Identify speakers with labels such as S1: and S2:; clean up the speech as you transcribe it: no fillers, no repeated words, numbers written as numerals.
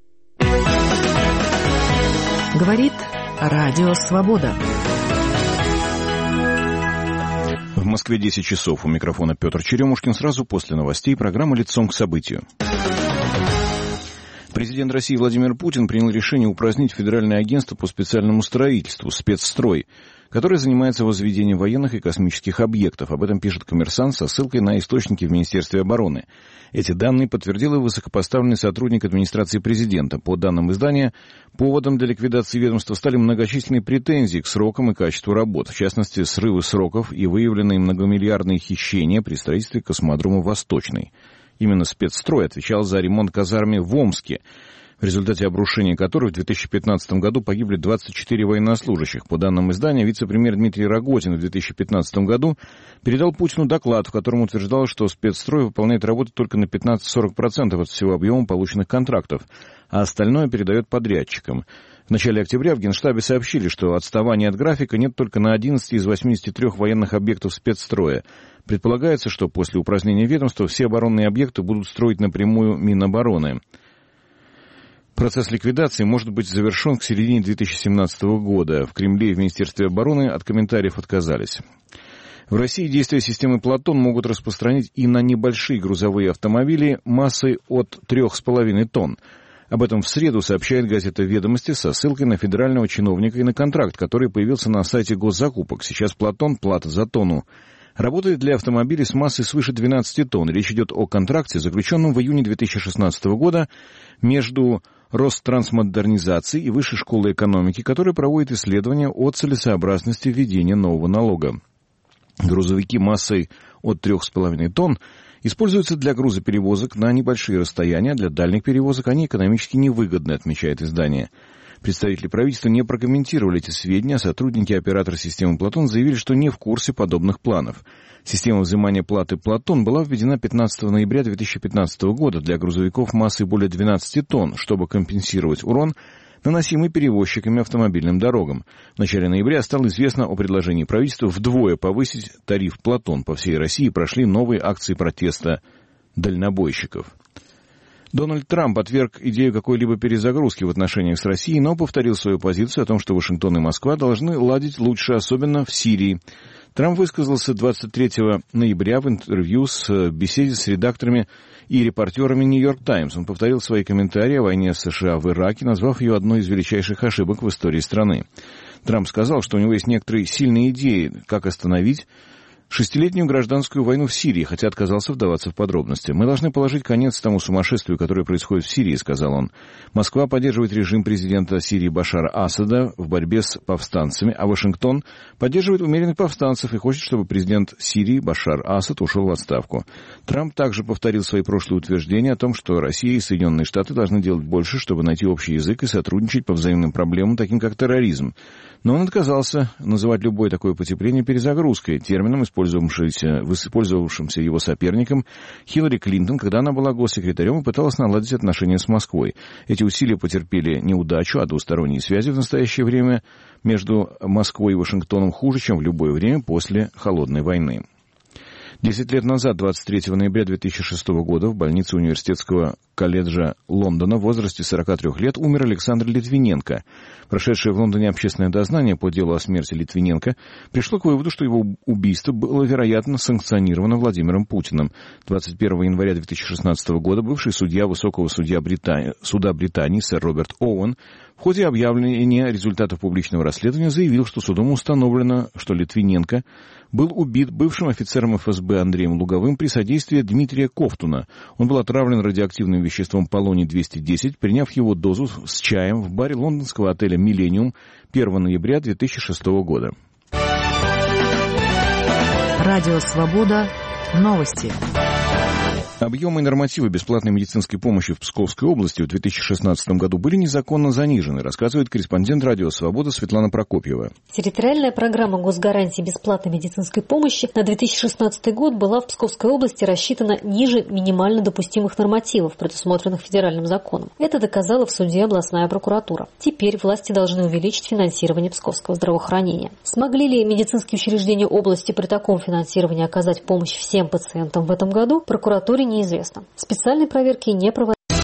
S1: Говорит Радио Свобода.
S2: В Москве 10 часов. У микрофона Петр Черемушкин. Сразу после новостей программа «Лицом к событию». Президент России Владимир Путин принял решение упразднить Федеральное агентство по специальному строительству «Спецстрой», которое занимается возведением военных и космических объектов. Об этом пишет «Коммерсант» со ссылкой на источники в Министерстве обороны. Эти данные подтвердил и высокопоставленный сотрудник администрации президента. По данным издания, поводом для ликвидации ведомства стали многочисленные претензии к срокам и качеству работ, в частности, срывы сроков и выявленные многомиллиардные хищения при строительстве космодрома «Восточный». Именно «Спецстрой» отвечал за ремонт казармы в Омске, в результате обрушения которой в 2015 году погибли 24 военнослужащих. По данным издания, вице-премьер Дмитрий Рогозин в 2015 году передал Путину доклад, в котором утверждал, что «Спецстрой» выполняет работу только на 15-40% от всего объема полученных контрактов, а остальное передает подрядчикам. В начале октября в Генштабе сообщили, что отставания от графика нет только на 11 из 83 военных объектов «Спецстроя». Предполагается, что после упразднения ведомства все оборонные объекты будут строить напрямую Минобороны. Процесс ликвидации может быть завершен к середине 2017 года. В Кремле и в Министерстве обороны от комментариев отказались. В России действия системы «Платон» могут распространить и на небольшие грузовые автомобили массой от 3,5 тонн. Об этом в среду сообщает газета «Ведомости» со ссылкой на федерального чиновника и на контракт, который появился на сайте госзакупок. Сейчас «Платон» плата за тонну работает для автомобилей с массой свыше 12 тонн. Речь идет о контракте, заключенном в июне 2016 года между Ространсмодернизацией и Высшей школой экономики, которая проводит исследования о целесообразности введения нового налога. Грузовики массой от 3,5 тонн используются для грузоперевозок на небольшие расстояния, для дальних перевозок они экономически невыгодны, отмечает издание. Представители правительства не прокомментировали эти сведения, а сотрудники оператора системы «Платон» заявили, что не в курсе подобных планов. Система взимания платы «Платон» была введена 15 ноября 2015 года для грузовиков массой более 12 тонн, чтобы компенсировать урон, наносимый перевозчиками автомобильным дорогам. В начале ноября стало известно о предложении правительства вдвое повысить тариф «Платон». По всей России прошли новые акции протеста дальнобойщиков. Дональд Трамп отверг идею какой-либо перезагрузки в отношениях с Россией, но повторил свою позицию о том, что Вашингтон и Москва должны ладить лучше, особенно в Сирии. Трамп высказался 23 ноября в интервью в беседе с редакторами и репортерами «Нью-Йорк Таймс». Он повторил свои комментарии о войне США в Ираке, назвав ее одной из величайших ошибок в истории страны. Трамп сказал, что у него есть некоторые сильные идеи, как остановить шестилетнюю гражданскую войну в Сирии, хотя отказался вдаваться в подробности. «Мы должны положить конец тому сумасшествию, которое происходит в Сирии», — сказал он. Москва поддерживает режим президента Сирии Башара Асада в борьбе с повстанцами, а Вашингтон поддерживает умеренных повстанцев и хочет, чтобы президент Сирии Башар Асад ушел в отставку. Трамп также повторил свои прошлые утверждения о том, что Россия и Соединенные Штаты должны делать больше, чтобы найти общий язык и сотрудничать по взаимным проблемам, таким как терроризм. Но он отказался называть любое такое потепление перезагрузкой, термином, использовавшимся его соперником Хиллари Клинтон, когда она была госсекретарем и пыталась наладить отношения с Москвой. Эти усилия потерпели неудачу, а двусторонние связи в настоящее время между Москвой и Вашингтоном хуже, чем в любое время после Холодной войны. 10 лет назад, 23 ноября 2006 года, в больнице университетского колледжа Лондона в возрасте 43 лет умер Александр Литвиненко. Прошедшее в Лондоне общественное дознание по делу о смерти Литвиненко пришло к выводу, что его убийство было, вероятно, санкционировано Владимиром Путиным. 21 января 2016 года бывший судья Высокого суда Британии сэр Роберт Оуэн в ходе объявления результатов публичного расследования заявил, что судом установлено, что Литвиненко был убит бывшим офицером ФСБ Андреем Луговым при содействии Дмитрия Ковтуна. Он был отравлен радиоактивным веществом полоний-210, приняв его дозу с чаем в баре лондонского отеля «Миллениум» 1 ноября 2006 года.
S1: Радио «Свобода». Новости.
S2: Объемы и нормативы бесплатной медицинской помощи в Псковской области в 2016 году были незаконно занижены, рассказывает корреспондент «Радио Свобода» Светлана Прокопьева.
S3: Территориальная программа госгарантии бесплатной медицинской помощи на 2016 год была в Псковской области рассчитана ниже минимально допустимых нормативов, предусмотренных федеральным законом. Это доказала в суде областная прокуратура. Теперь власти должны увеличить финансирование псковского здравоохранения. Смогли ли медицинские учреждения области при таком финансировании оказать помощь всем пациентам в этом году, прокуратуре неизвестно. Специальной проверки не проводилось.